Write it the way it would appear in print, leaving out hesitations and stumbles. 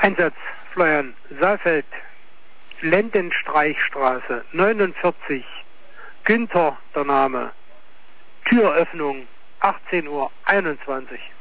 Einsatz Florian Saalfeld, Lendenstreichstraße 49, Günther der Name, Türöffnung 18:21 Uhr.